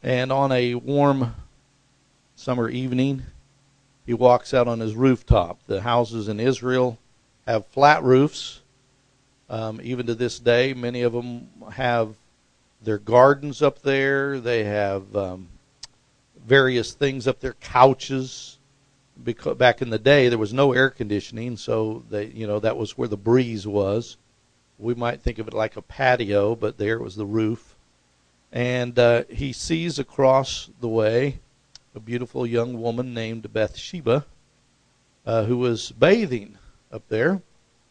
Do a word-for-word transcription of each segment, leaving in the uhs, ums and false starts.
And on a warm summer evening, he walks out on his rooftop. The houses in Israel have flat roofs. Um, even to this day, many of them have their gardens up there. They have um, various things up there, couches. Because back in the day, there was no air conditioning, so they, you know, that was where the breeze was. We might think of it like a patio, but there was the roof. And uh, he sees across the way a beautiful young woman named Bathsheba, uh, who was bathing up there.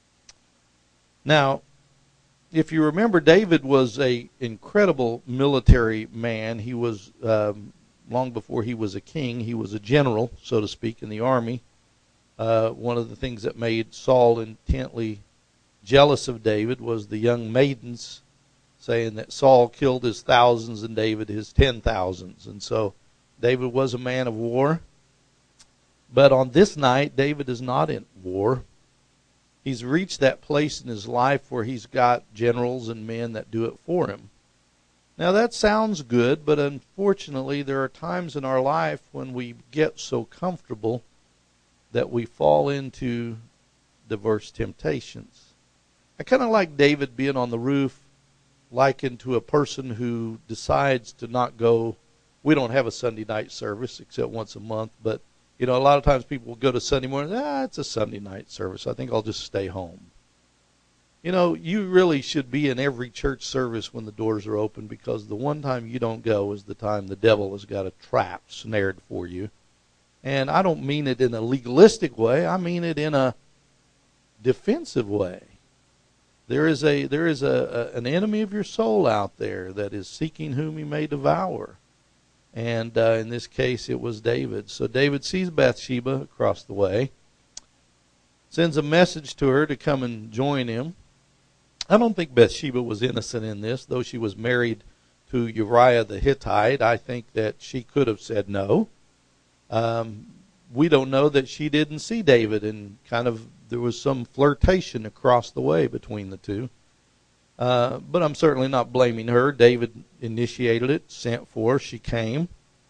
Now, if you remember, David was an incredible military man. He was, um, long before he was a king, he was a general, so to speak, in the army. Uh, one of the things that made Saul intently jealous of David was the young maidens saying that Saul killed his thousands and David his ten thousands. And so David was a man of war. But on this night, David is not in war. He's reached that place in his life where he's got generals and men that do it for him. Now that sounds good, but unfortunately there are times in our life when we get so comfortable that we fall into diverse temptations. I kind of like David being on the roof, likened to a person who decides to not go. We don't have a Sunday night service except once a month, but you know, a lot of times people will go to Sunday morning, ah, it's a Sunday night service. I think I'll just stay home. You know, you really should be in every church service when the doors are open, because the one time you don't go is the time the devil has got a trap snared for you. And I don't mean it in a legalistic way. I mean it in a defensive way. There is a there is a, a an enemy of your soul out there that is seeking whom he may devour. And uh, in this case, it was David. So David sees Bathsheba across the way, sends a message to her to come and join him. I don't think Bathsheba was innocent in this, though she was married to Uriah the Hittite. I think that she could have said no. Um, we don't know that she didn't see David, and kind of there was some flirtation across the way between the two. Uh, but I'm certainly not blaming her. David initiated it, sent for her. She came.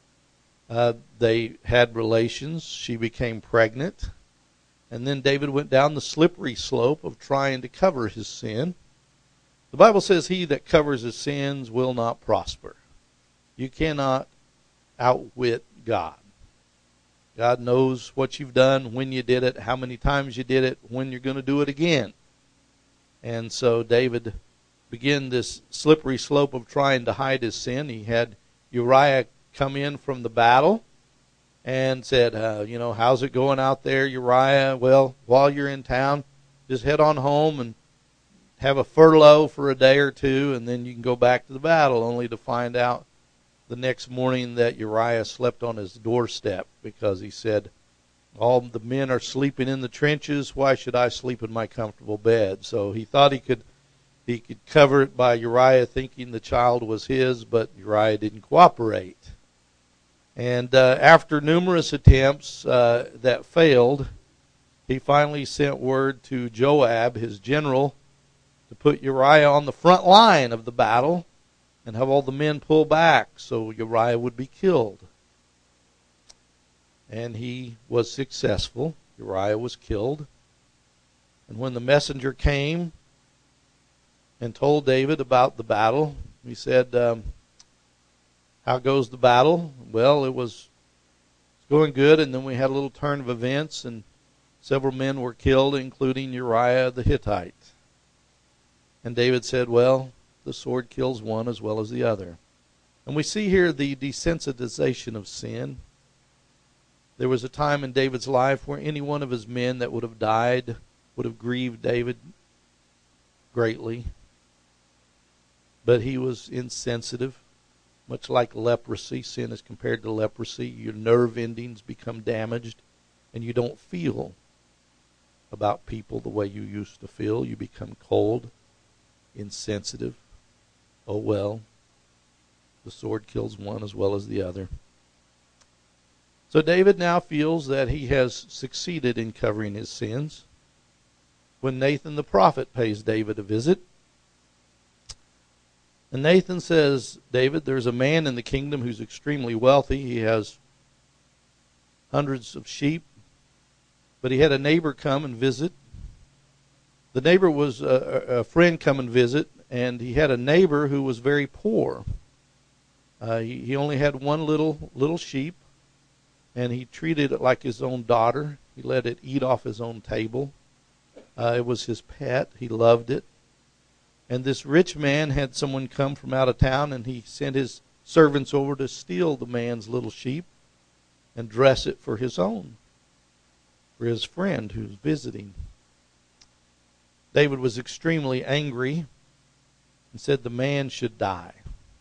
Uh, they had relations. She became pregnant. And then David went down the slippery slope of trying to cover his sin. The Bible says he that covers his sins will not prosper. You cannot outwit God. God knows what you've done, when you did it, how many times you did it, when you're going to do it again. And so David began this slippery slope of trying to hide his sin. He had Uriah come in from the battle and said, uh, you know, how's it going out there, Uriah? Well, while you're in town, just head on home and have a furlough for a day or two, and then you can go back to the battle, only to find out the next morning that Uriah slept on his doorstep, because he said, all the men are sleeping in the trenches, why should I sleep in my comfortable bed? So he thought he could He could cover it by Uriah thinking the child was his, but Uriah didn't cooperate. And uh, after numerous attempts uh, that failed, he finally sent word to Joab, his general, to put Uriah on the front line of the battle and have all the men pull back so Uriah would be killed. And he was successful. Uriah was killed. And when the messenger came and told David about the battle, he said, um, how goes the battle? Well, it was going good, and then we had a little turn of events, and several men were killed, including Uriah the Hittite. And David said, well, the sword kills one as well as the other. And we see here the desensitization of sin. There was a time in David's life where any one of his men that would have died would have grieved David greatly. But he was insensitive, much like leprosy. Sin is compared to leprosy. Your nerve endings become damaged, and you don't feel about people the way you used to feel. You become cold, insensitive. Oh well, the sword kills one as well as the other. So David now feels that he has succeeded in covering his sins. When Nathan the prophet pays David a visit, And Nathan says, David, there's a man in the kingdom who's extremely wealthy. He has hundreds of sheep, but he had a neighbor come and visit. The neighbor was a, a friend come and visit, and he had a neighbor who was very poor. Uh, he, he only had one little little sheep, and he treated it like his own daughter. He let it eat off his own table. Uh, it was his pet. He loved it. And this rich man had someone come from out of town, and he sent his servants over to steal the man's little sheep and dress it for his own, for his friend who's visiting. David was extremely angry and said the man should die.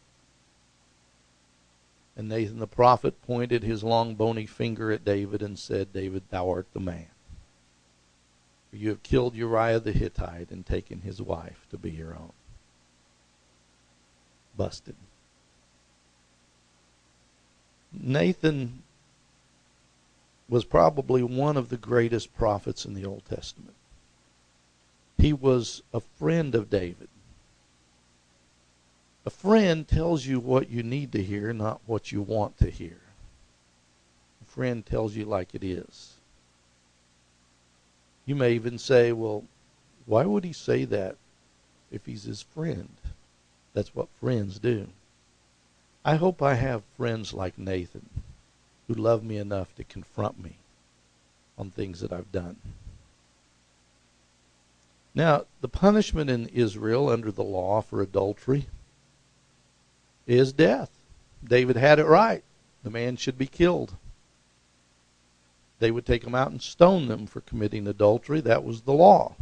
And Nathan the prophet pointed his long bony finger at David and said, David, thou art the man. For you have killed Uriah the Hittite and taken his wife to be your own. Busted. Nathan was probably one of the greatest prophets in the Old Testament. He was a friend of David. A friend tells you what you need to hear, not what you want to hear. A friend tells you like it is. You may even say, well, why would he say that if he's his friend? That's what friends do. I hope I have friends like Nathan who love me enough to confront me on things that I've done. Now, the punishment in Israel under the law for adultery is death. David had it right. The man should be killed. They would take them out and stone them for committing adultery. That was the law.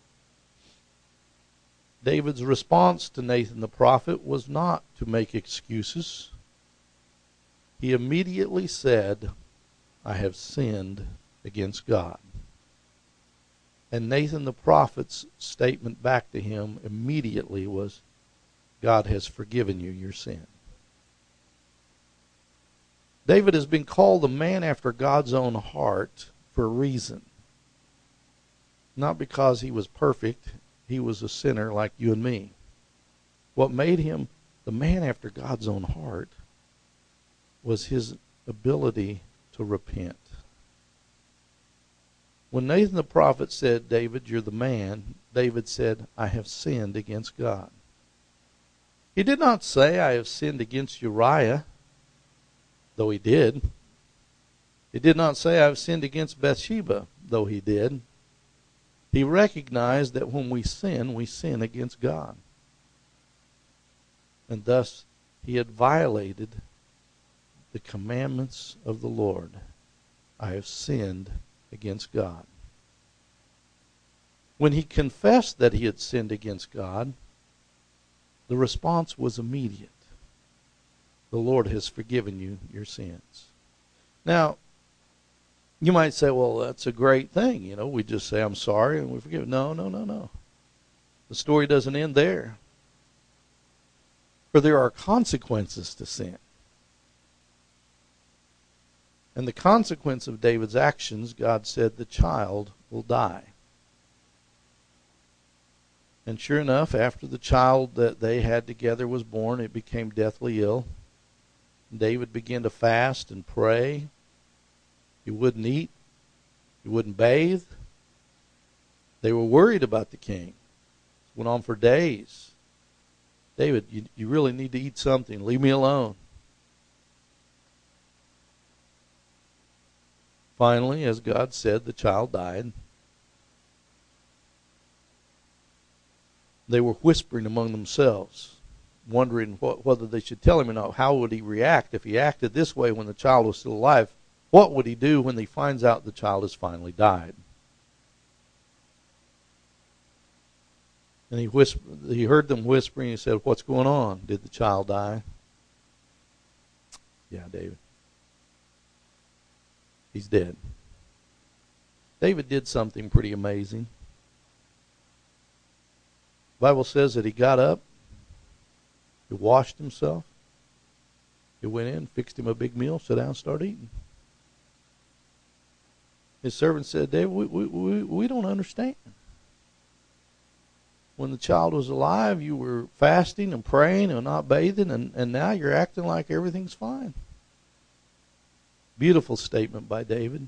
David's response to Nathan the prophet was not to make excuses. He immediately said, I have sinned against God. And Nathan the prophet's statement back to him immediately was, God has forgiven you your sin. David has been called a man after God's own heart for a reason. Not because he was perfect. He was a sinner like you and me. What made him the man after God's own heart was his ability to repent. When Nathan the prophet said, David, you're the man, David said, I have sinned against God. He did not say, I have sinned against Uriah, though he did. He did not say, I have sinned against Bathsheba, though he did. He recognized that when we sin, we sin against God. And thus, he had violated the commandments of the Lord. I have sinned against God. When he confessed that he had sinned against God, the response was immediate. The Lord has forgiven you your sins. Now, you might say, well, that's a great thing. You know, we just say, I'm sorry, and we forgive. No, no, no, no. The story doesn't end there. For there are consequences to sin. And the consequence of David's actions, God said, the child will die. And sure enough, after the child that they had together was born, it became deathly ill. David began to fast and pray. He wouldn't eat. He wouldn't bathe. They were worried about the king. It went on for days. David, you, you really need to eat something. Leave me alone. Finally, as God said, the child died. They were whispering among themselves, wondering what, whether they should tell him or not. How would he react if he acted this way when the child was still alive? What would he do when he finds out the child has finally died? And he whispered, he heard them whispering. He said, what's going on? Did the child die? Yeah, David. He's dead. David did something pretty amazing. The Bible says that he got up, he washed himself, he went in, fixed him a big meal, sat down, started eating. His servant said, David, we, we, we, we don't understand. when the child was alive, you were fasting and praying and not bathing, and, and now you're acting like everything's fine. Beautiful statement by David.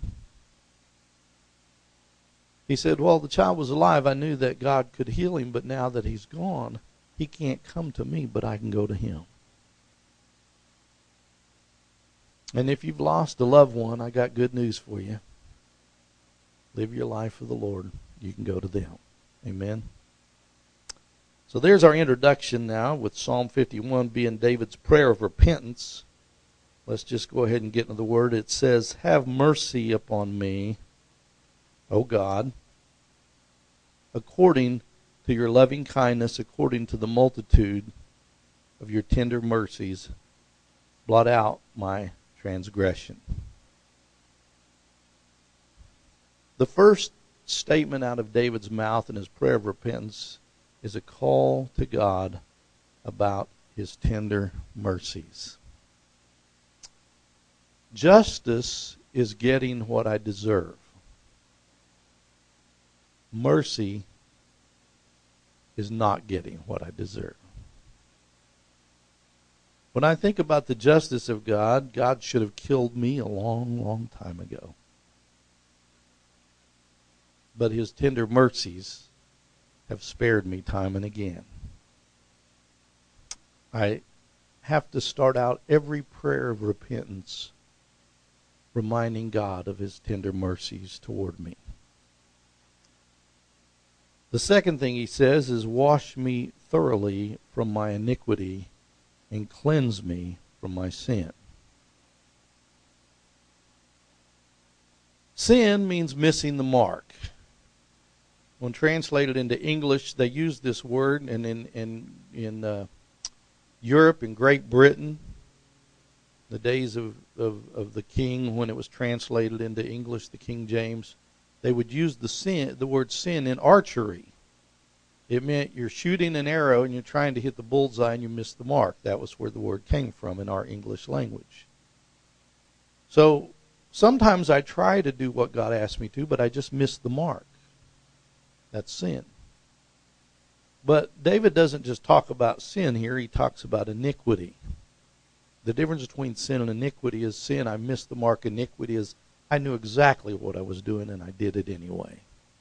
He said, while the child was alive, I knew that God could heal him, but now that he's gone, he can't come to me, but I can go to him. And if you've lost a loved one, I got good news for you. Live your life for the Lord. You can go to them. Amen. So there's our introduction now, with Psalm fifty-one being David's prayer of repentance. Let's just go ahead and get into the word. It says, have mercy upon me, O God, according to your loving kindness, according to the multitude of your tender mercies, blot out my transgression. The first statement out of David's mouth in his prayer of repentance is a call to God about his tender mercies. Justice is getting what I deserve. Mercy is not getting what I deserve. When I think about the justice of God, God should have killed me a long, long time ago. But his tender mercies have spared me time and again. I have to start out every prayer of repentance reminding God of his tender mercies toward me. The second thing he says is, wash me thoroughly from my iniquity and cleanse me from my sin. Sin means missing the mark. When translated into English, they use this word, and in in in uh, Europe and Great Britain, the days of, of, of the king, when it was translated into English, the King James, they would use the sin, the word sin in archery. It meant you're shooting an arrow and you're trying to hit the bullseye and you miss the mark. That was where the word came from in our English language. So sometimes I try to do what God asked me to, but I just miss the mark. That's sin. But David doesn't just talk about sin here, he talks about iniquity. The difference between sin and iniquity is sin, I missed the mark. Iniquity is, I knew exactly what I was doing and I did it anyway.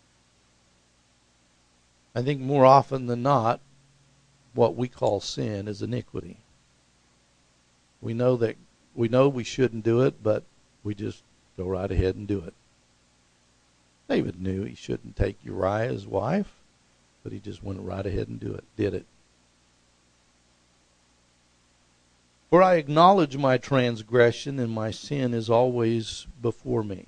I think more often than not, what we call sin is iniquity. We know that we know we shouldn't do it, but we just go right ahead and do it. David knew he shouldn't take Uriah's wife, but he just went right ahead and do it, did it. For I acknowledge my transgression, and my sin is always before me.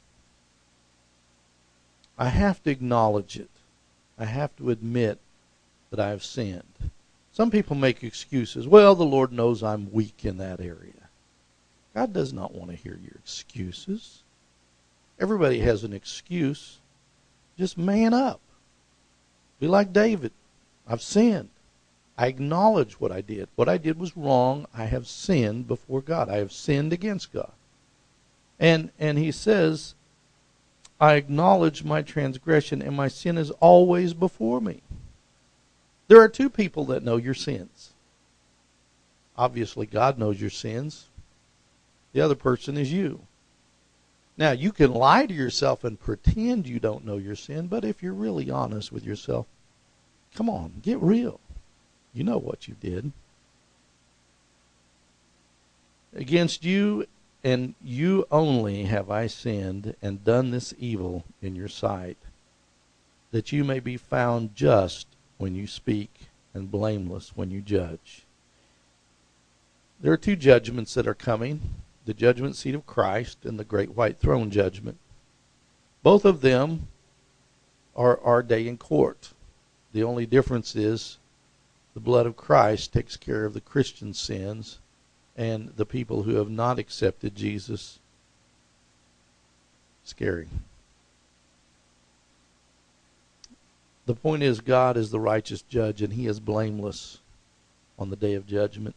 I have to acknowledge it. I have to admit that I have sinned. Some people make excuses. Well, the Lord knows I'm weak in that area. God does not want to hear your excuses. Everybody has an excuse. Just man up. Be like David. I've sinned. I acknowledge what I did. What I did was wrong. I have sinned before God. I have sinned against God. And and he says, I acknowledge my transgression, and my sin is always before me. There are two people that know your sins. Obviously, God knows your sins. The other person is you. Now, you can lie to yourself and pretend you don't know your sin, but if you're really honest with yourself, come on, get real. You know what you did. Against you and you only have I sinned and done this evil in your sight, that you may be found just when you speak and blameless when you judge. There are two judgments that are coming, the judgment seat of Christ and the great white throne judgment. Both of them are our day in court. The only difference is the blood of Christ takes care of the Christian sins, and the people who have not accepted Jesus. Scary. The point is, God is the righteous judge, and he is blameless on the day of judgment.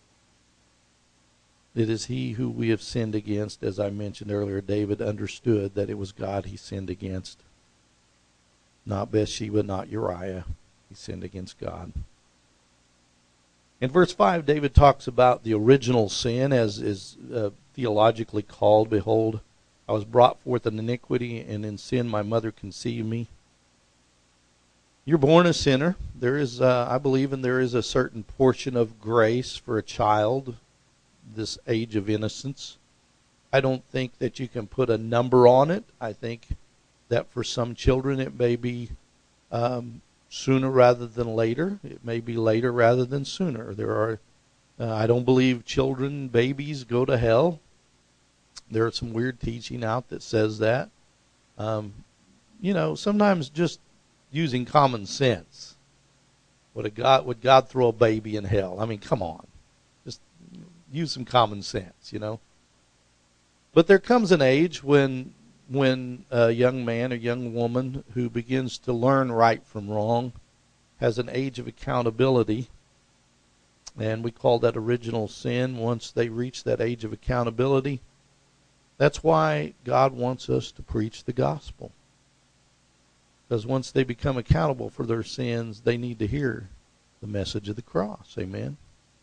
It is he who we have sinned against. As I mentioned earlier, David understood that it was God he sinned against. Not Bathsheba, not Uriah. He sinned against God. In verse five, David talks about the original sin, as is uh, theologically called. Behold, I was brought forth in iniquity, and in sin my mother conceived me. You're born a sinner. There is, uh, I believe, and there is a certain portion of grace for a child, this age of innocence. I don't think that you can put a number on it. I think that for some children it may be um, sooner rather than later. It may be later rather than sooner. There are, uh, I don't believe children, babies go to hell. There is some weird teaching out that says that. Um, you know, sometimes just using common sense. Would a God would God throw a baby in hell? I mean, come on. Just use some common sense, you know. But there comes an age when when a young man or young woman who begins to learn right from wrong has an age of accountability. And we call that original sin. Once they reach that age of accountability, that's why God wants us to preach the gospel. Because once they become accountable for their sins, they need to hear the message of the cross. Amen.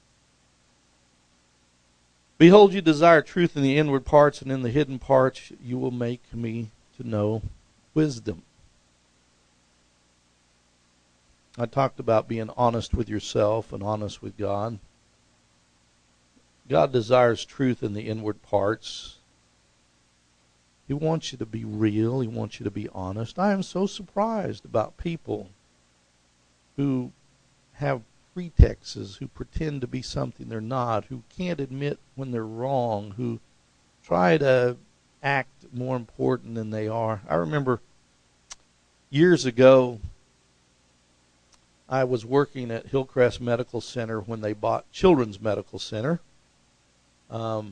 Behold, you desire truth in the inward parts, and in the hidden parts you will make me to know wisdom. I talked about being honest with yourself and honest with God. God desires truth in the inward parts. He wants you to be real. He wants you to be honest. I am so surprised about people who have pretexts, who pretend to be something they're not, who can't admit when they're wrong, who try to act more important than they are. I remember years ago, I was working at Hillcrest Medical Center when they bought Children's Medical Center. Um,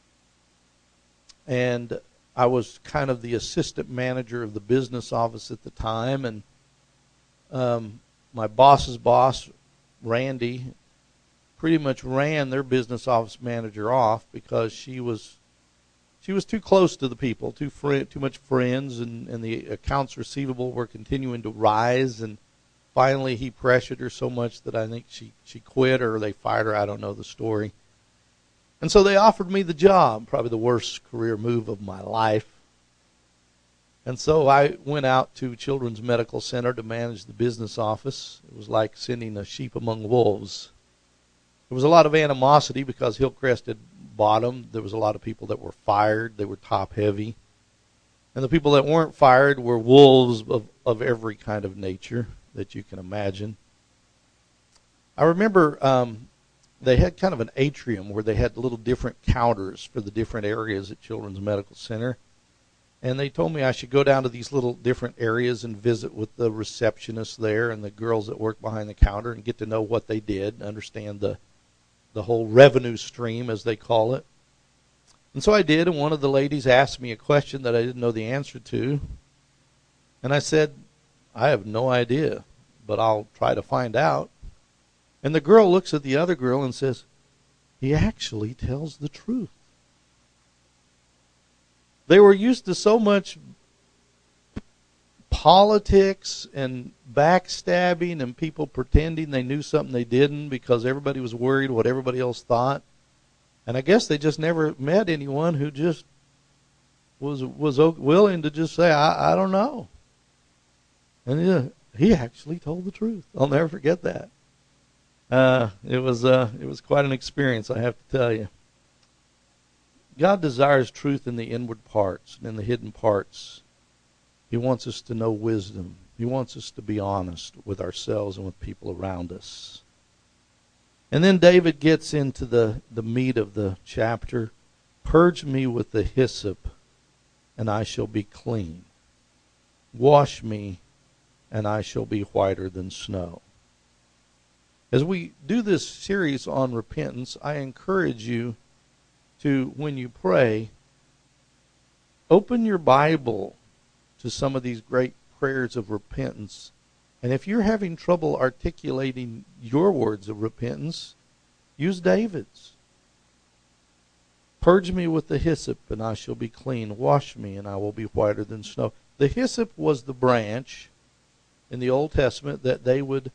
and I was kind of the assistant manager of the business office at the time, and um, my boss's boss, Randy, pretty much ran their business office manager off because she was she was too close to the people, too fri- too much friends, and, and the accounts receivable were continuing to rise, and finally he pressured her so much that I think she, she quit or they fired her. I don't know the story. And so they offered me the job, probably the worst career move of my life. And so I went out to Children's Medical Center to manage the business office. It was like sending a sheep among wolves. There was a lot of animosity because Hillcrest had bought them. There was a lot of people that were fired. They were top heavy. And the people that weren't fired were wolves of, of every kind of nature that you can imagine. I remember um, they had kind of an atrium where they had little different counters for the different areas at Children's Medical Center. And they told me I should go down to these little different areas and visit with the receptionists there and the girls that work behind the counter and get to know what they did, understand the the whole revenue stream, as they call it. And so I did, and one of the ladies asked me a question that I didn't know the answer to. And I said, I have no idea, but I'll try to find out. And the girl looks at the other girl and says, he actually tells the truth. They were used to so much politics and backstabbing and people pretending they knew something they didn't because everybody was worried what everybody else thought. And I guess they just never met anyone who just was was willing to just say, I, I don't know. And yeah, he actually told the truth. I'll never forget that. Uh, it was uh, it was quite an experience, I have to tell you. God desires truth in the inward parts and in the hidden parts. He wants us to know wisdom. He wants us to be honest with ourselves and with people around us. And then David gets into the, the meat of the chapter. Purge me with the hyssop, and I shall be clean. Wash me, and I shall be whiter than snow. As we do this series on repentance, I encourage you to, when you pray, open your Bible to some of these great prayers of repentance. And if you're having trouble articulating your words of repentance, use David's. Purge me with the hyssop, and I shall be clean. Wash me, and I will be whiter than snow. The hyssop was the branch in the Old Testament that they would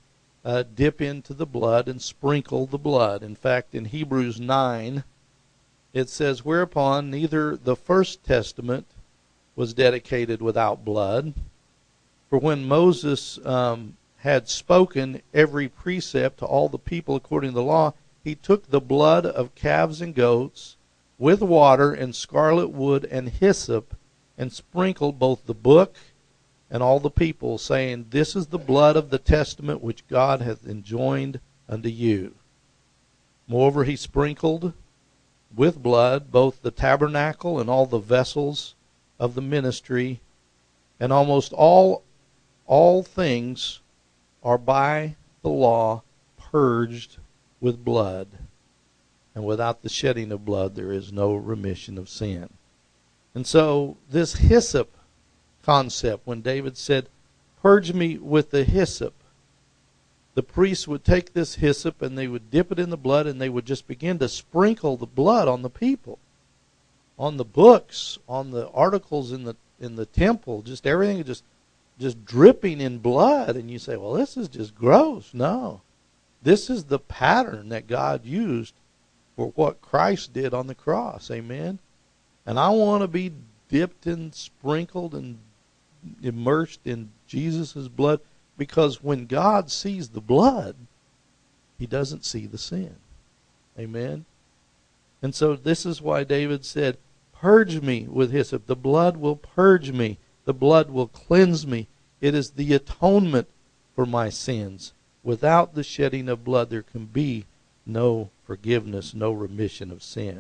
uh, dip into the blood and sprinkle the blood. In fact, in Hebrews nine, it says, whereupon neither the first testament was dedicated without blood. For when Moses um, had spoken every precept to all the people according to the law, he took the blood of calves and goats with water and scarlet wood and hyssop, and sprinkled both the book and all the people, saying, this is the blood of the testament which God hath enjoined unto you. Moreover, he sprinkled with blood both the tabernacle and all the vessels of the ministry, and almost all all things are by the law purged with blood, and without the shedding of blood there is no remission of sin. And so this hyssop concept, when David said, purge me with the hyssop, the priests would take this hyssop and they would dip it in the blood, and they would just begin to sprinkle the blood on the people, on the books, on the articles in the in the temple, just everything just just dripping in blood. And you say, well, this is just gross. No. This is the pattern that God used for what Christ did on the cross. Amen. And I want to be dipped and sprinkled and immersed in Jesus' blood, because when God sees the blood, he doesn't see the sin. Amen. And so this is why David said, purge me with hyssop. The blood will purge me. The blood will cleanse me. It is the atonement for my sins. Without the shedding of blood, there can be no forgiveness, no remission of sin.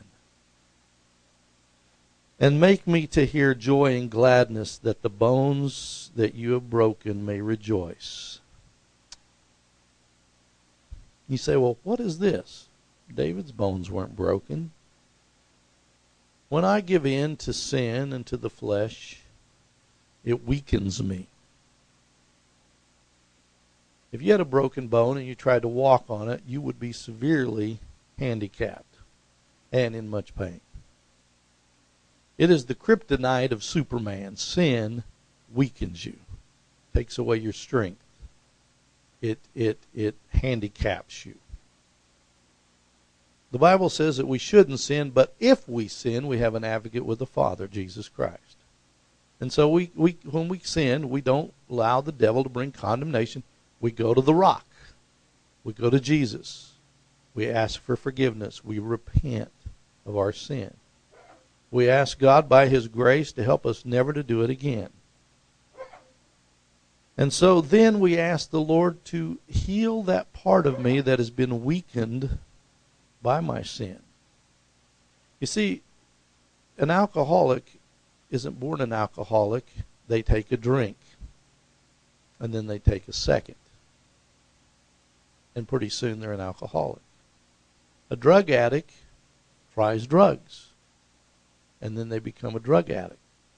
And make me to hear joy and gladness, that the bones that you have broken may rejoice. You say, well, what is this? David's bones weren't broken. When I give in to sin and to the flesh, it weakens me. If you had a broken bone and you tried to walk on it, you would be severely handicapped and in much pain. It is the kryptonite of Superman. Sin weakens you, takes away your strength. It it it handicaps you. The Bible says that we shouldn't sin, but if we sin, we have an advocate with the Father, Jesus Christ. And so we, we when we sin, we don't allow the devil to bring condemnation. We go to the rock. We go to Jesus. We ask for forgiveness. We repent of our sin. We ask God by his grace to help us never to do it again. And so then we ask the Lord to heal that part of me that has been weakened by my sin. You see, an alcoholic isn't born an alcoholic. They take a drink, and then they take a second, and pretty soon they're an alcoholic. A drug addict tries drugs, and then they become a drug addict.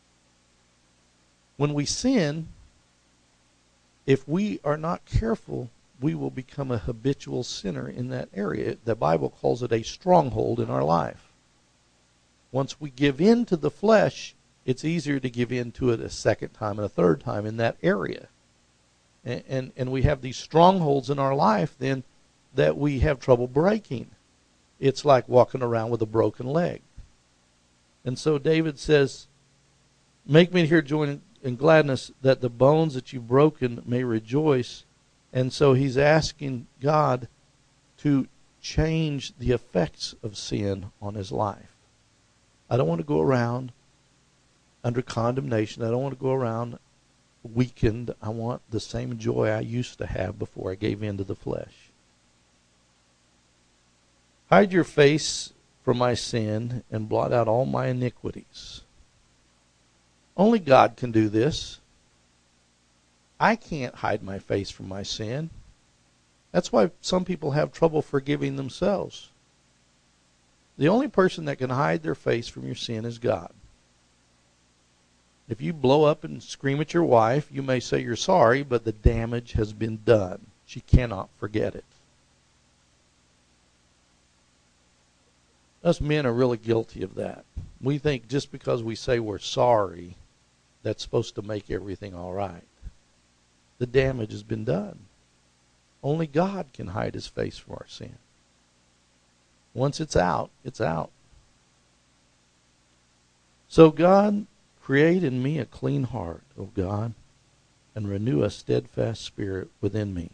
When we sin, if we are not careful, we will become a habitual sinner in that area. The Bible calls it a stronghold in our life. Once we give in to the flesh, it's easier to give in to it a second time and a third time in that area. And, and, and we have these strongholds in our life then that we have trouble breaking. It's like walking around with a broken leg. And so David says, make me hear joy and gladness, that the bones that you've broken may rejoice. And so he's asking God to change the effects of sin on his life. I don't want to go around under condemnation. I don't want to go around weakened. I want the same joy I used to have before I gave in to the flesh. Hide your face from my sin and blot out all my iniquities. Only God can do this. I can't hide my face from my sin. That's why some people have trouble forgiving themselves. The only person that can hide their face from your sin is God. If you blow up and scream at your wife, you may say you're sorry, but the damage has been done. She cannot forget it. Us men are really guilty of that. We think just because we say we're sorry, that's supposed to make everything all right. The damage has been done. Only God can hide his face from our sin. Once it's out, it's out. So God, create in me a clean heart, O God, and renew a steadfast spirit within me.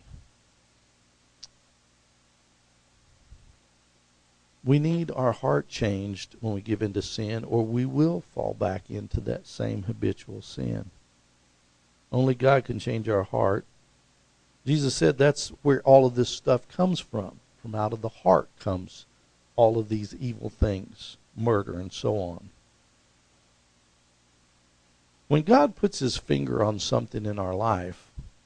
We need our heart changed when we give into sin, or we will fall back into that same habitual sin. Only God can change our heart. Jesus said that's where all of this stuff comes from. From out of the heart comes all of these evil things, murder and so on. When God puts his finger on something in our life,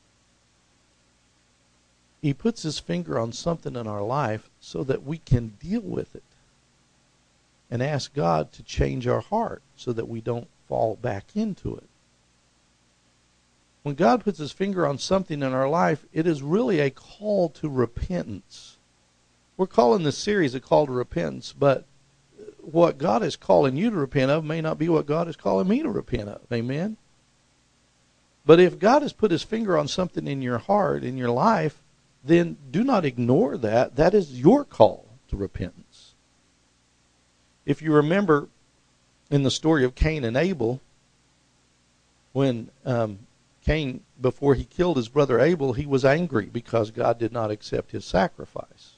he puts his finger on something in our life so that we can deal with it and ask God to change our heart so that we don't fall back into it. When God puts his finger on something in our life, it is really a call to repentance. We're calling this series a call to repentance, but what God is calling you to repent of may not be what God is calling me to repent of. Amen? But if God has put his finger on something in your heart, in your life, then do not ignore that. That is your call to repentance. If you remember in the story of Cain and Abel, when um, Cain, before he killed his brother Abel, he was angry because God did not accept his sacrifice.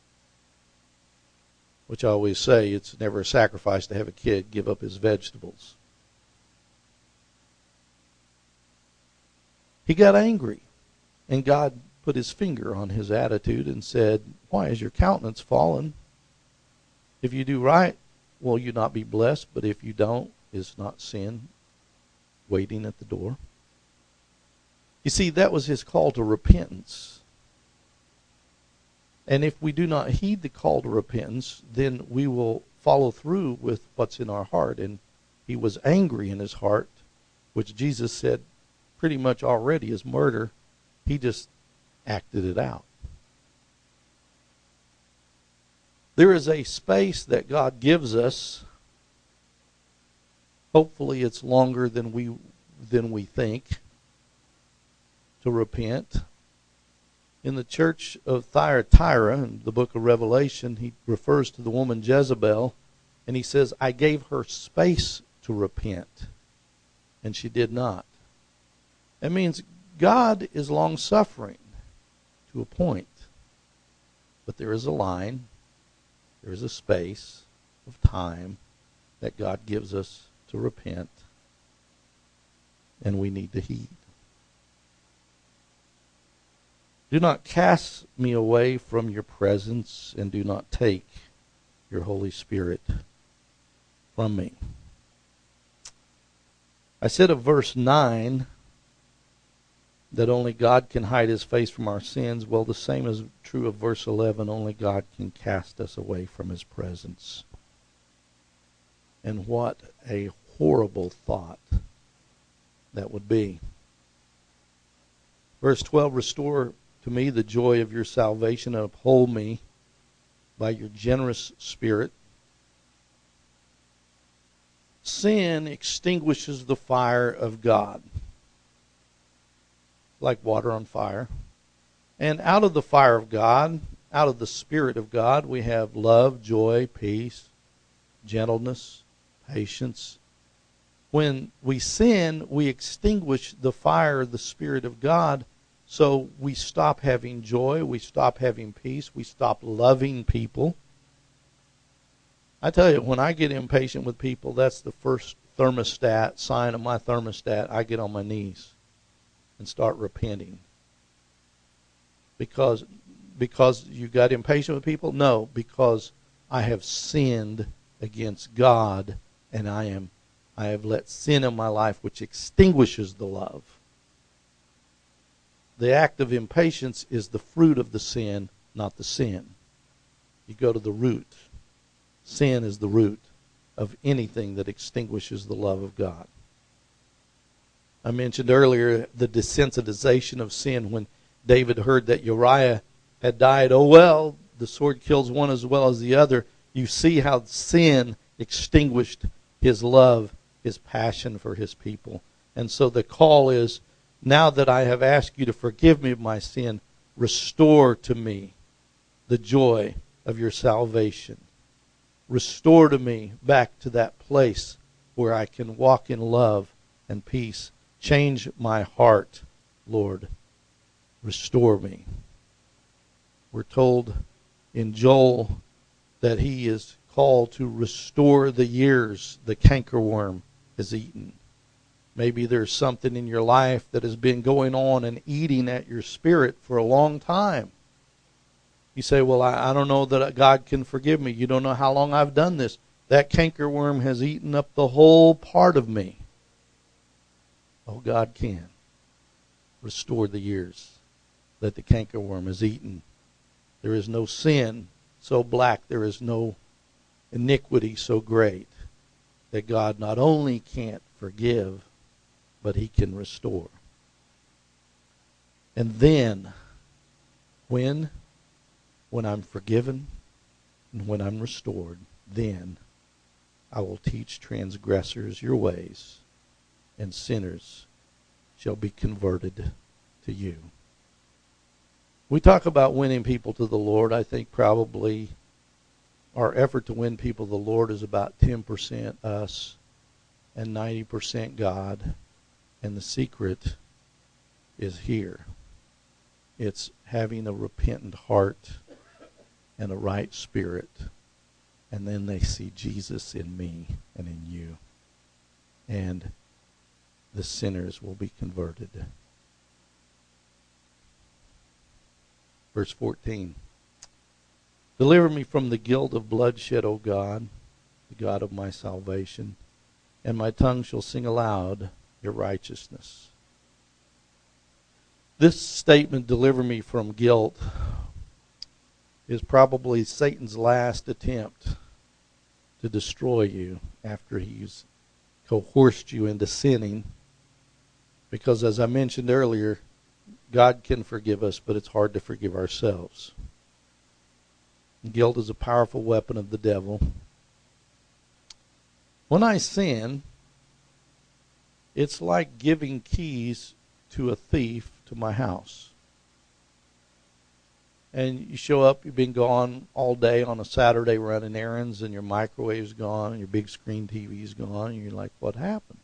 Which I always say, it's never a sacrifice to have a kid give up his vegetables. He got angry, and God put his finger on his attitude and said, why is your countenance fallen? If you do right, will you not be blessed? But if you don't, is not sin waiting at the door? You see, that was his call to repentance. And if we do not heed the call to repentance, then we will follow through with what's in our heart. And he was angry in his heart, which Jesus said pretty much already is murder. He just acted it out. There is a space that God gives us. Hopefully it's longer than we than we think to repent. In the church of Thyatira, in the book of Revelation, he refers to the woman Jezebel, and he says, I gave her space to repent, and she did not. That means God is long-suffering to a point, but there is a line, there is a space of time that God gives us to repent, and we need to heed. Do not cast me away from your presence, and do not take your Holy Spirit from me. I said of verse nine that only God can hide his face from our sins. Well, the same is true of verse eleven. Only God can cast us away from his presence. And what a horrible thought that would be. Verse twelve, restore to me the joy of your salvation and uphold me by your generous spirit. Sin extinguishes the fire of God, like water on fire. And out of the fire of God, out of the Spirit of God, we have love, joy, peace, gentleness, patience. When we sin, we extinguish the fire of the Spirit of God. So we stop having joy, we stop having peace, we stop loving people. I tell you, when I get impatient with people, that's the first thermostat, sign of my thermostat. I get on my knees and start repenting. Because, because you got impatient with people? No, because I have sinned against God, and I am I have let sin in my life which extinguishes the love. The act of impatience is the fruit of the sin, not the sin. You go to the root. Sin is the root of anything that extinguishes the love of God. I mentioned earlier the desensitization of sin when David heard that Uriah had died. Oh, well, the sword kills one as well as the other. You see how sin extinguished his love, his passion for his people. And so the call is, now that I have asked you to forgive me of my sin, Restore to me the joy of your salvation. Restore to me back to that place where I can walk in love and peace. Change my heart, Lord. Restore me. We're told in Joel that he is called to restore the years the cankerworm has eaten. Maybe there's something in your life that has been going on and eating at your spirit for a long time. You say, well, I, I don't know that God can forgive me. You don't know how long I've done this. That cankerworm has eaten up the whole part of me. Oh, God can restore the years that the cankerworm has eaten. There is no sin so black, there is no iniquity so great that God not only can't forgive, but he can restore. And then, when, when I'm forgiven and when I'm restored, then I will teach transgressors your ways, and sinners shall be converted to you. We talk about winning people to the Lord. I think probably our effort to win people to the Lord is about ten percent us and ninety percent God. And the secret is here. It's having a repentant heart and a right spirit. And then they see Jesus in me and in you. And the sinners will be converted. Verse fourteen. Deliver me from the guilt of bloodshed, O God, the God of my salvation, and my tongue shall sing aloud your righteousness. This statement, deliver me from guilt, is probably Satan's last attempt to destroy you after he's coerced you into sinning. Because as I mentioned earlier, God can forgive us, but it's hard to forgive ourselves. Guilt is a powerful weapon of the devil. When I sin, it's like giving keys to a thief to my house. And you show up, you've been gone all day on a Saturday running errands, and your microwave's gone, and your big screen T V's gone, and you're like, what happened?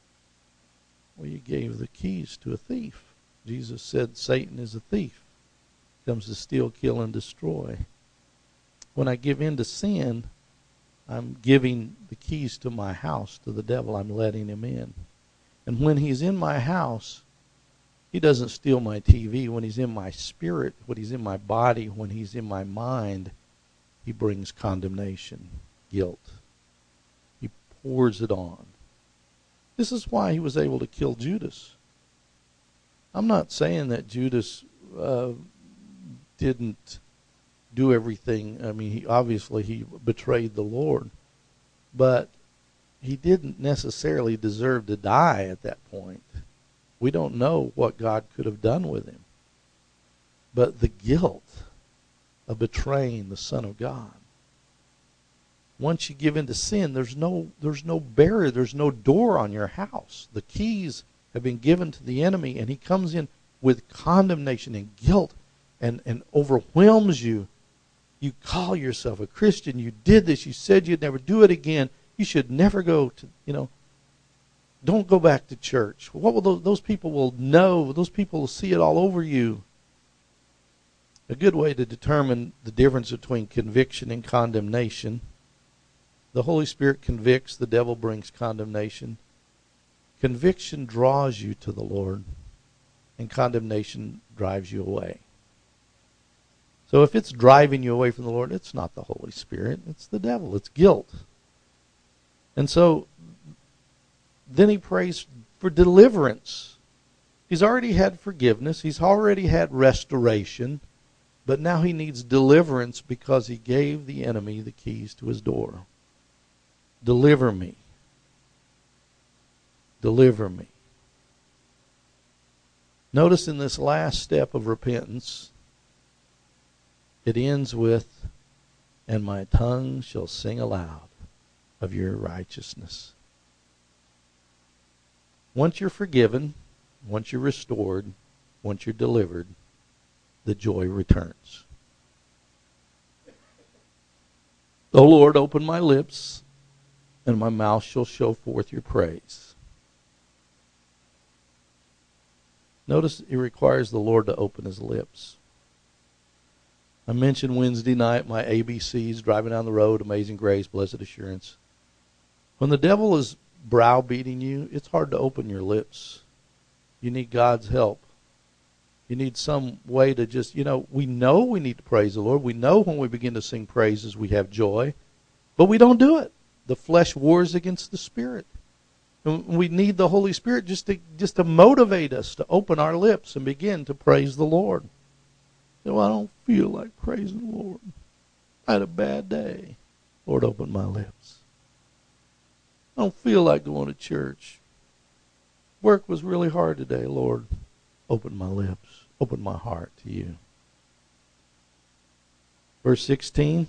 Well, you gave the keys to a thief. Jesus said Satan is a thief. He comes to steal, kill, and destroy. When I give in to sin, I'm giving the keys to my house to the devil. I'm letting him in. And when he's in my house, he doesn't steal my T V. When he's in my spirit, when he's in my body, when he's in my mind, he brings condemnation, guilt. He pours it on. This is why he was able to kill Judas. I'm not saying that Judas uh, didn't do everything. I mean, he obviously he betrayed the Lord, but he didn't necessarily deserve to die at that point. We don't know what God could have done with him. But the guilt of betraying the Son of God. Once you give in to sin, there's no there's no barrier, there's no door on your house. The keys have been given to the enemy, and he comes in with condemnation and guilt and, and overwhelms you. You call yourself a Christian. You did this. You said you'd never do it again. You should never go to, you know, don't go back to church. What will those, those people will know? Those people will see it all over you. A good way to determine the difference between conviction and condemnation. The Holy Spirit convicts. The devil brings condemnation. Conviction draws you to the Lord, and condemnation drives you away. So if it's driving you away from the Lord, it's not the Holy Spirit. It's the devil. It's guilt. And so then he prays for deliverance. He's already had forgiveness. He's already had restoration. But now he needs deliverance because he gave the enemy the keys to his door. Deliver me. Deliver me. Notice in this last step of repentance, it ends with, and my tongue shall sing aloud of your righteousness. Once you're forgiven, once you're restored, once you're delivered, the joy returns. O Lord, open my lips, and my mouth shall show forth your praise. Notice it requires the Lord to open his lips. I mentioned Wednesday night my A B Cs, driving down the road, Amazing Grace, Blessed Assurance. When the devil is browbeating you, it's hard to open your lips. You need God's help. You need some way to just, you know, we know we need to praise the Lord. We know when we begin to sing praises we have joy, but we don't do it. The flesh wars against the Spirit. And we need the Holy Spirit just to just to motivate us to open our lips and begin to praise the Lord. So I don't feel like praising the Lord. I had a bad day. Lord, open my lips. I don't feel like going to church. Work was really hard today. Lord, open my lips. Open my heart to you. Verse sixteen.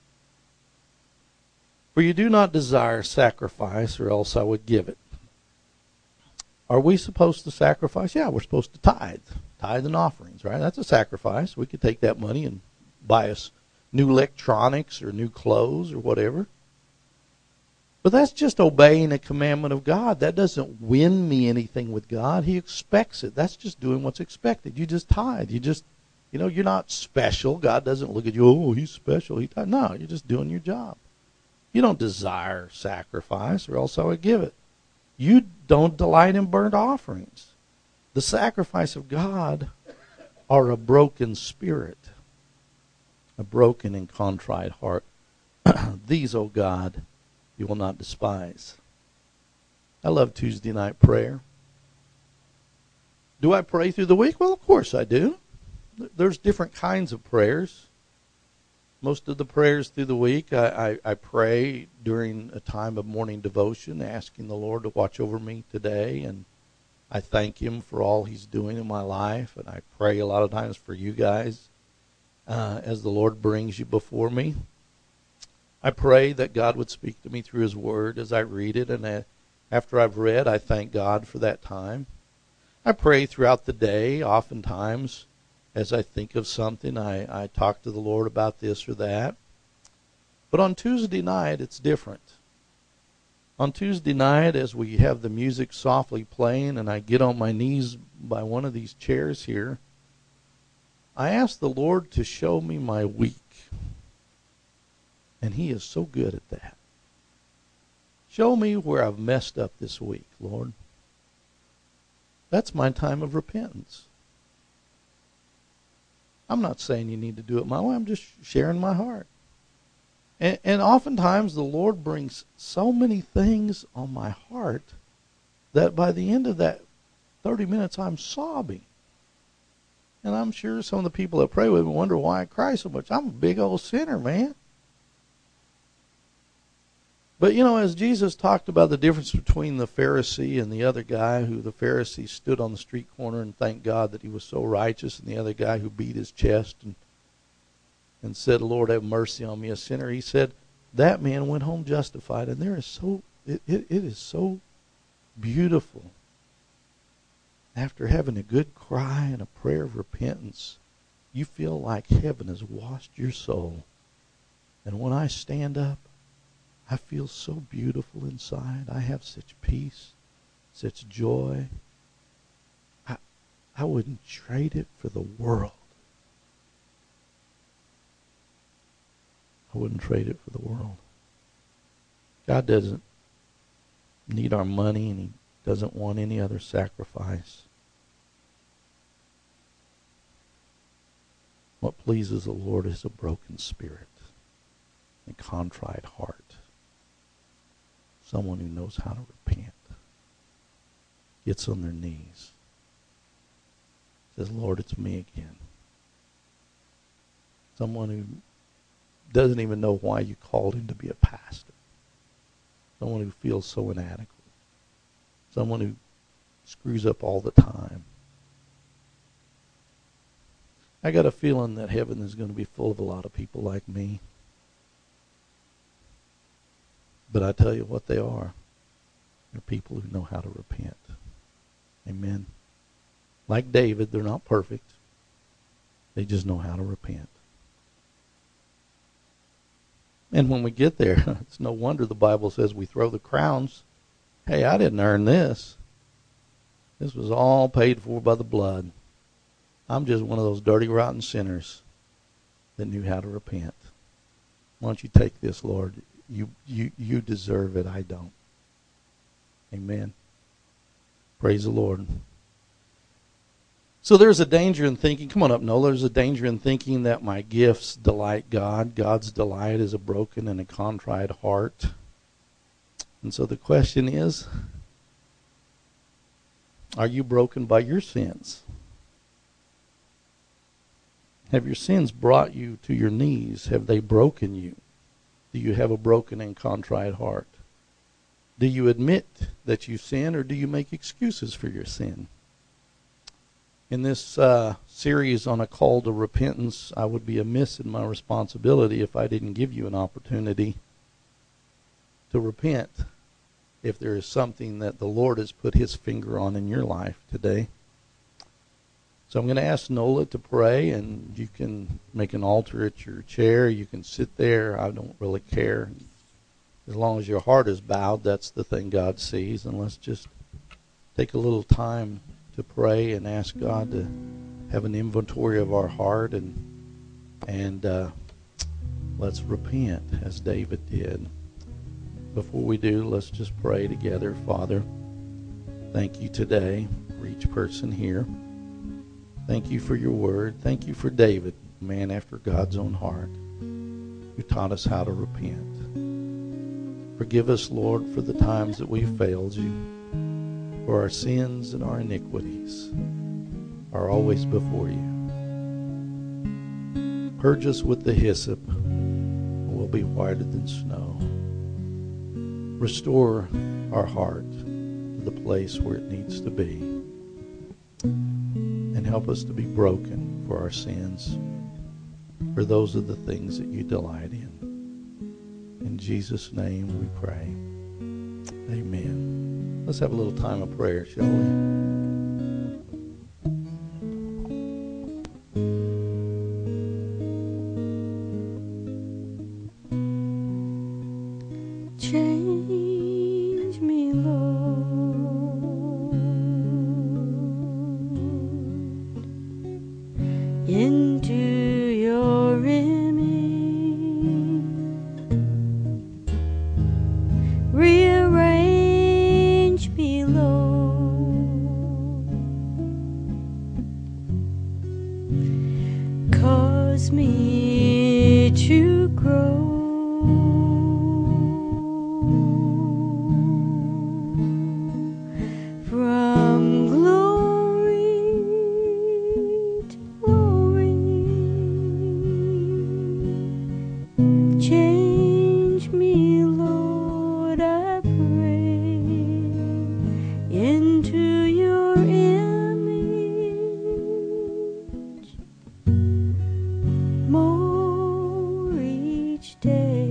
For you do not desire sacrifice, or else I would give it. Are we supposed to sacrifice? Yeah, we're supposed to tithe. Tithe and offerings, right? That's a sacrifice. We could take that money and buy us new electronics or new clothes or whatever. But that's just obeying a commandment of God. That doesn't win me anything with God. He expects it. That's just doing what's expected. You just tithe. You just, you know, you're not special. God doesn't look at you, oh, he's special. He tithe. No, you're just doing your job. You don't desire sacrifice, or else I would give it. You don't delight in burnt offerings. The sacrifice of God are a broken spirit, a broken and contrite heart. These, O God, you will not despise. I love Tuesday night prayer. Do I pray through the week? Well, of course I do. There's different kinds of prayers. Most of the prayers through the week, I, I, I pray during a time of morning devotion, asking the Lord to watch over me today. And I thank him for all he's doing in my life. And I pray a lot of times for you guys uh, as the Lord brings you before me. I pray that God would speak to me through his word as I read it. And uh, after I've read, I thank God for that time. I pray throughout the day, oftentimes. As I think of something, I, I talk to the Lord about this or that. But on Tuesday night, it's different. On Tuesday night, as we have the music softly playing and I get on my knees by one of these chairs here, I ask the Lord to show me my week. And he is so good at that. Show me where I've messed up this week, Lord. That's my time of repentance. I'm not saying you need to do it my way. I'm just sharing my heart. And, and oftentimes the Lord brings so many things on my heart that by the end of that thirty minutes I'm sobbing. And I'm sure some of the people that pray with me wonder why I cry so much. I'm a big old sinner, man. But, you know, as Jesus talked about the difference between the Pharisee and the other guy, who the Pharisee stood on the street corner and thanked God that he was so righteous, and the other guy who beat his chest and and said, Lord, have mercy on me, a sinner, he said, that man went home justified. And there is so, it, it, it is so beautiful. After having a good cry and a prayer of repentance, you feel like heaven has washed your soul. And when I stand up, I feel so beautiful inside. I have such peace, such joy. I, I wouldn't trade it for the world. I wouldn't trade it for the world. God doesn't need our money, and he doesn't want any other sacrifice. What pleases the Lord is a broken spirit, a contrite heart. Someone who knows how to repent, gets on their knees, says, Lord, it's me again. Someone who doesn't even know why you called him to be a pastor. Someone who feels so inadequate. Someone who screws up all the time. I got a feeling that heaven is going to be full of a lot of people like me. But I tell you what they are. They're people who know how to repent. Amen. Like David, they're not perfect. They just know how to repent. And when we get there, it's no wonder the Bible says we throw the crowns. Hey, I didn't earn this. This was all paid for by the blood. I'm just one of those dirty, rotten sinners that knew how to repent. Why don't you take this, Lord? You, you, you deserve it. I don't. Amen. Praise the Lord. So there's a danger in thinking, come on up, Nola, there's a danger in thinking that my gifts delight God. God's delight is a broken and a contrite heart. And so the question is, are you broken by your sins? Have your sins brought you to your knees? Have they broken you? Do you have a broken and contrite heart? Do you admit that you sin, or do you make excuses for your sin? In this uh, series on a call to repentance, I would be amiss in my responsibility if I didn't give you an opportunity to repent if there is something that the Lord has put his finger on in your life today. So I'm going to ask Nola to pray, and you can make an altar at your chair. You can sit there. I don't really care. As long as your heart is bowed, that's the thing God sees. And let's just take a little time to pray and ask God to have an inventory of our heart, and and uh, let's repent as David did. Before we do, let's just pray together. Father, thank you today for each person here. Thank you for your word. Thank you for David, a man after God's own heart, who taught us how to repent. Forgive us, Lord, for the times that we've failed you. For our sins and our iniquities are always before you. Purge us with the hyssop, and we'll be whiter than snow. Restore our heart to the place where it needs to be. And help us to be broken for our sins, for those are the things that you delight in. In Jesus' name we pray. Amen. Let's have a little time of prayer, shall we? Change me, Lord, into your image. Rearrange me, Lord. Cause me to grow from glory to glory. Change me, Lord, I pray, into your image more each day.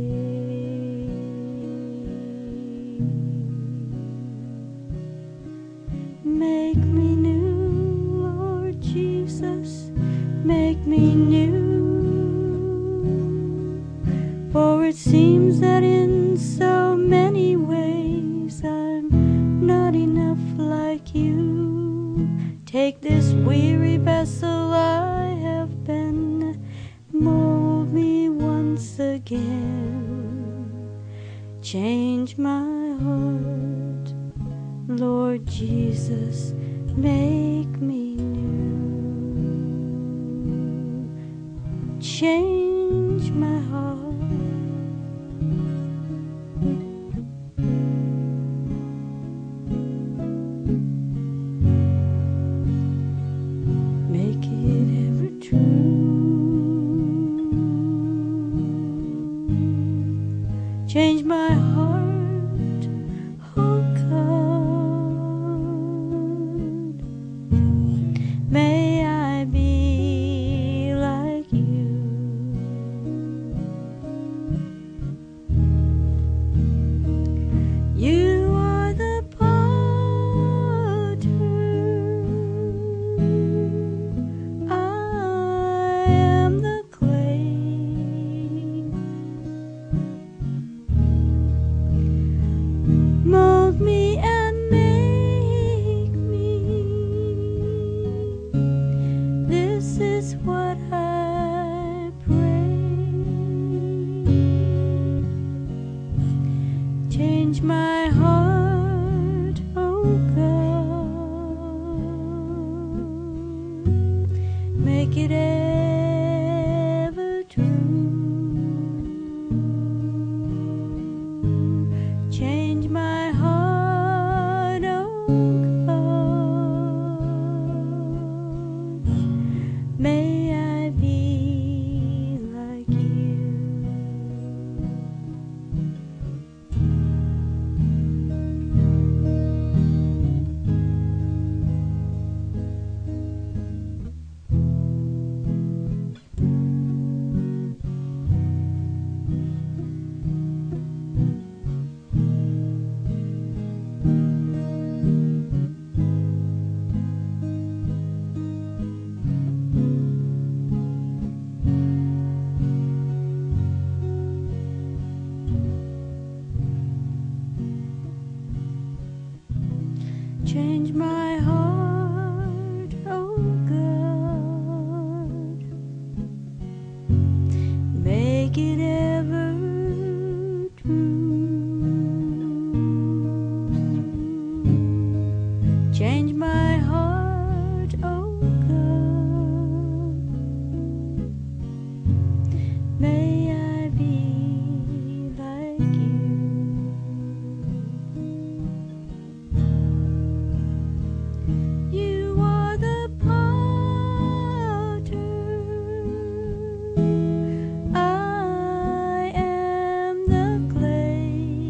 Make me new, Lord Jesus, make me new. For it seems that in so many ways I'm not enough like you. Take this weary vessel I have been, mold me once again. Change my heart, Lord Jesus, make me new. Change my heart. Make it ever true. Change my heart, oh God. May I be like you. You are the potter, I Change my heart, oh God. Make it ever true. Change my heart, oh God. May I be like you. Change my heart, oh God. Make it ever true. Change my heart, oh God. May I be like you. You are the potter, I am the clay.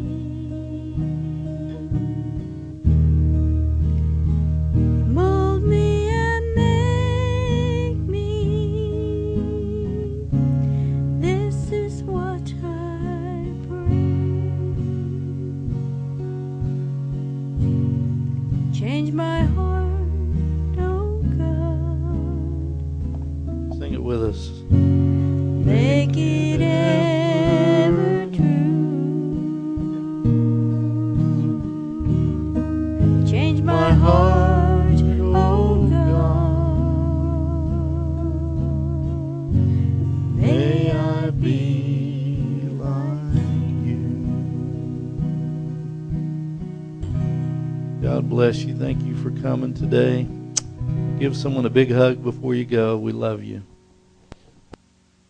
Mold me and make me. This is what I pray. Change my heart. Sing it with us. Make it ever true. Change my heart, oh God. May I be like you. God bless you. Thank you for coming today. Give someone a big hug before you go. We love you.